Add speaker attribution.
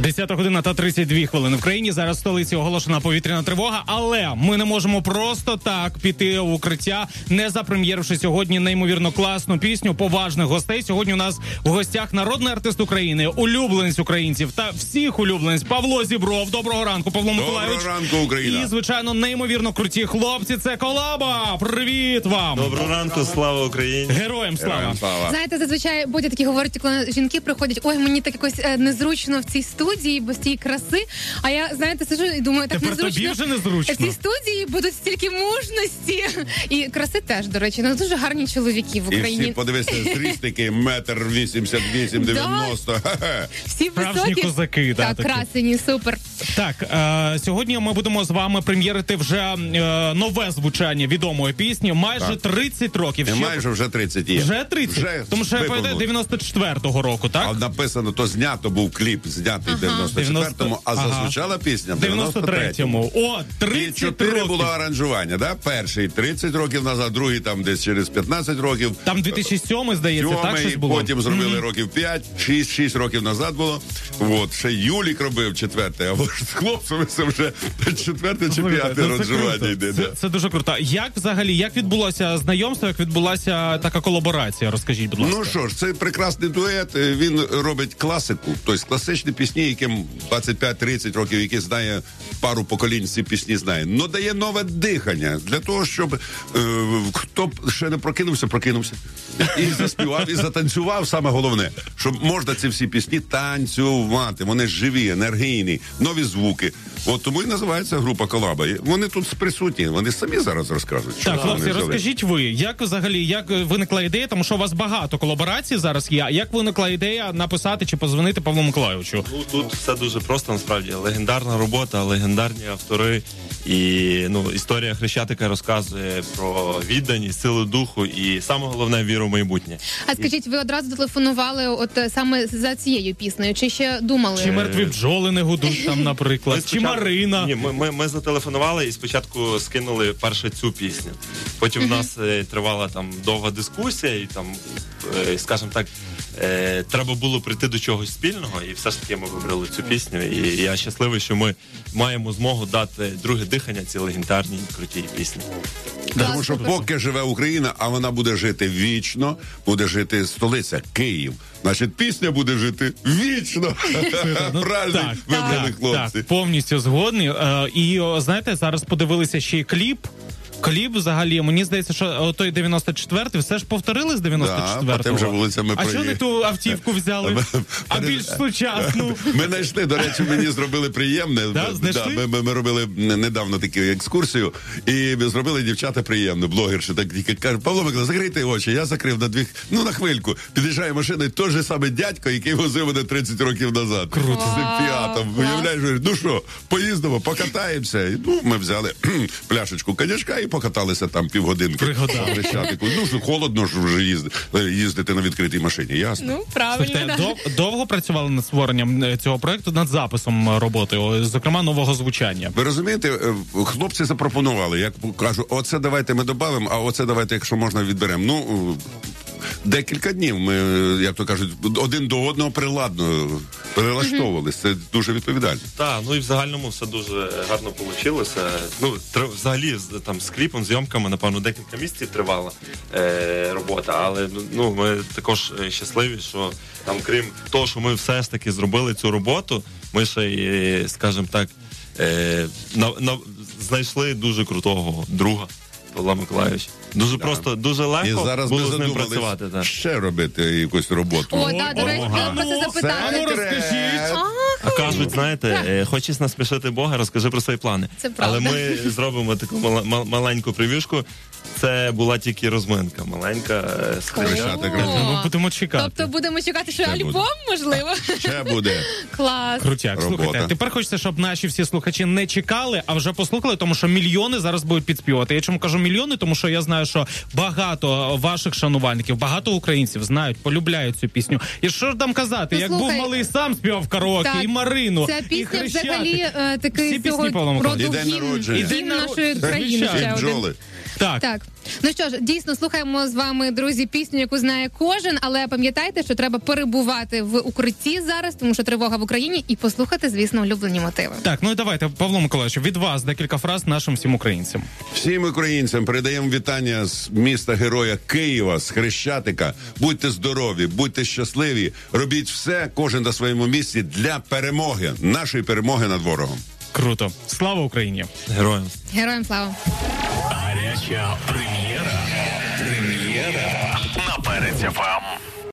Speaker 1: 10 година та 32 хвилини в країні. Зараз в столиці оголошена повітряна тривога, але ми не можемо просто так піти в укриття, не запрем'єривши сьогодні неймовірно класну пісню поважних гостей. Сьогодні у нас в гостях народний артист України, улюбленець українців та всіх улюбленець Павло Зібров. Доброго ранку, Павло Миколайович.
Speaker 2: Доброго ранку, Україна.
Speaker 1: І, звичайно, неймовірно круті хлопці. Це Колаба. Привіт вам.
Speaker 3: Доброго ранку, слава Україні.
Speaker 1: Героям слава.
Speaker 4: Знаєте, зазвичай Бодя такі говорить, коли жінки приходять, ой, мені так якось незручно в цій студії, без тієї краси. А я, знаєте, сиджу і думаю, так
Speaker 1: тепер
Speaker 4: незручно.
Speaker 1: Тобі вже незручно.
Speaker 4: В цій студії будуть стільки мужності. І краси теж, до речі, ну дуже гарні чоловіки в Україні.
Speaker 2: І всі, подивися, зрістики, 1,88 м.
Speaker 4: Всі
Speaker 1: Справжні
Speaker 4: високі.
Speaker 1: козаки.
Speaker 4: Так,
Speaker 1: такі.
Speaker 4: красені, супер.
Speaker 1: Так, сьогодні ми будемо з вами прем'єрити вже нове звучання відомої пісні. Майже 30 років.
Speaker 2: І майже вже 30 є.
Speaker 1: Вже 30?
Speaker 2: Вже
Speaker 1: Тому що я пам'ятаю, 94-го року, так?
Speaker 2: А написано, то знято був кліп, знятий в 94-му, а зазвучала пісня в 93-му.
Speaker 1: О, 30
Speaker 2: І 4
Speaker 1: років.
Speaker 2: було аранжування, да? Перший 30 років назад, другий там десь через 15 років.
Speaker 1: Там 2007, здається, так щось було?
Speaker 2: Потім зробили років 5, 6 років назад було. От, ще Юлік робив четверте, а з хлопцями це вже четверте чи п'яте аранжування йде.
Speaker 1: Це дуже круто. Як взагалі, як відбулося знайомство, як відбулася така колаборація? Розкажіть, будь ласка.
Speaker 2: Ну що ж, це прекрасний дует. Він робить класику, тобто класичні пісні, яким 25-30 років, які знає пару поколінь, ці пісні знає. Но дає нове дихання для того, щоб хто ще не прокинувся. І заспівав, і затанцював, саме головне, щоб можна ці всі пісні танцювати. Вони живі, енергійні, нові звуки. От тому і називається група Колаба. Вони тут присутні, вони самі зараз розкажуть.
Speaker 1: Так, хлопці, розкажіть ви, як взагалі, як виникла ідея, тому що у вас багато колаборацій зараз є, як виникла ідея написати чи позвонити Павлу Миколайовичу?
Speaker 3: Ну, тут все дуже просто, насправді. Легендарна робота, легендарні автори. І історія Хрещатика розказує про відданість, силу духу і саме головне віру в майбутнє.
Speaker 4: А скажіть, ви одразу телефонували от саме за цією піснею, чи ще думали?
Speaker 1: Чи мертві бджоли не гудуть там, наприклад, чи Марина?
Speaker 3: Ні, ми зателефонували і спочатку скинули перше цю пісню. Потім в нас тривала там довга дискусія і там, скажімо так, треба було прийти до чогось спільного, і все ж таки ми вибрали цю пісню. І я щасливий, що ми маємо змогу дати друге дихання цій легендарній крутій пісні.
Speaker 2: Тому що поки живе Україна, а вона буде жити вічно, буде жити столиця Київ. Значить, пісня буде жити вічно. Правильно вибрали хлопці.
Speaker 1: Так, повністю згодний. І, знаєте, зараз подивилися ще й кліп. Кліп взагалі, мені здається, що той 94-й все ж повторили з 94-го.
Speaker 2: Да, по тим же вулицями
Speaker 1: а чого не ту автівку взяли? А більш сучасну?
Speaker 2: Ми знайшли, до речі, мені зробили приємне. Ми робили недавно таку екскурсію, і зробили дівчата приємне, блогерші. Так кажуть, Павло Миколаївич, закрийте очі. Я закрив на хвильку. Під'їжджає машина, і той же самий дядько, який возив мене 30 років назад.
Speaker 1: Круто.
Speaker 2: З цим фіатом. Уявляєш, ну що, поїздимо, покатаємося. І, ми взяли пляшечку коньячка і покаталися там півгодинки.
Speaker 1: Пригадали.
Speaker 2: Хрещатику. Ну, що холодно ж вже їздити на відкритій машині, ясно.
Speaker 4: Ну, правильно.
Speaker 1: Слухайте, довго працювали над створенням цього проекту, над записом роботи, зокрема, нового звучання?
Speaker 2: Ви розумієте, хлопці запропонували, як кажу, оце давайте ми додамо, а оце давайте, якщо можна, відберемо. Ну, декілька днів ми, як то кажуть, один до одного перелаштовувалися. Це дуже відповідально.
Speaker 3: Так, ну і в загальному все дуже гарно вийшло. Ну, взагалі, там, з кліпом, зйомками, напевно, декілька місяців тривала робота, але ми також щасливі, що там, крім того, що ми все ж таки зробили цю роботу, ми ще й, скажімо так, знайшли дуже крутого друга. Павла Миколайович. Дуже просто, дуже легко було з ним працювати.
Speaker 2: Так. Ще робити якусь роботу.
Speaker 4: О, так, до речі, хотіла про це запитати.
Speaker 1: Розкажіть.
Speaker 3: А кажуть, знаєте, хочеш насмішити Бога, розкажи про свої плани.
Speaker 4: Це правда.
Speaker 3: Але ми зробимо таку маленьку прев'юшку. Це була тільки розминка, маленька
Speaker 2: Хрещатик.
Speaker 1: Ми будемо чекати.
Speaker 4: Тобто будемо чекати, що альбом, можливо?
Speaker 2: Ще буде.
Speaker 4: Клас.
Speaker 1: Крутяк. Слухайте, тепер хочеться, щоб наші всі слухачі не чекали, а вже послухали, тому що мільйони зараз будуть підспівати. Я чому кажу мільйони, тому що я знаю, що багато ваших шанувальників, багато українців знають, полюбляють цю пісню. І що ж там казати, як був малий, сам співав караоке, і Марину,
Speaker 4: ця
Speaker 1: і
Speaker 4: пісня взагалі такий
Speaker 1: всі пісні Павла
Speaker 4: роду
Speaker 2: І день народження.
Speaker 4: гімн нашої країни.
Speaker 2: І бджоли.
Speaker 4: Так. Ну що ж, дійсно, слухаємо з вами, друзі, пісню, яку знає кожен, але пам'ятайте, що треба перебувати в укритті зараз, тому що тривога в Україні, і послухати, звісно, улюблені мотиви.
Speaker 1: Так, ну і давайте, Павло Миколаївич, від вас декілька фраз нашим всім українцям.
Speaker 2: Всім українцям передаємо вітання з міста Героя Києва, з Хрещатика. Будьте здорові, будьте щасливі, робіть все, кожен на своєму місці для перемоги, нашої перемоги над ворогом.
Speaker 1: Круто. Слава Україні!
Speaker 3: Героям.
Speaker 4: Героям слава!
Speaker 5: Гаряча прем'єра. Прем'єра на Перець ФМ.